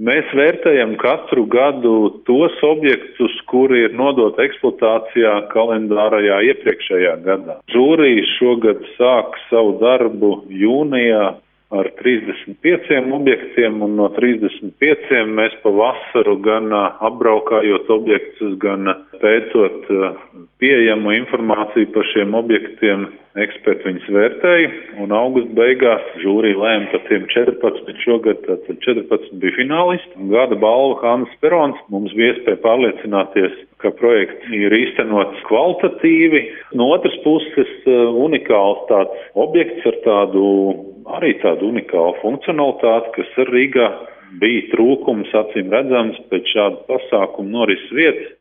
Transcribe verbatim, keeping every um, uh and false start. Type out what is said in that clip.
Mēs vērtējam katru gadu tos objektus, kuri ir nodoti eksploatācijā kalendārajā iepriekšējā gadā. Žūrija šogad sāk savu darbu jūnijā ar trīsdesmit pieciem objektiem, un no trīsdesmit pieciem mēs pa vasaru gan apbraukājot objektus, gan pētot pieejamu informāciju par šiem objektiem, eksperti viņus vērtēja, un augusta beigās žūrija lēma par tiem četrpadsmit šogad, tātad četrpadsmit bija finālisti. Gada balva Hannes Perons. Mums bija iespēja pārliecināties, ka projekts ir īstenots kvalitatīvi. No otras puses, unikāls tāds objekts ar tādu, arī tādu unikālu funkcionalitāti, kas ar Rīgā bija trūkums, acīm redzams, pēc šāda pasākuma norises vietas.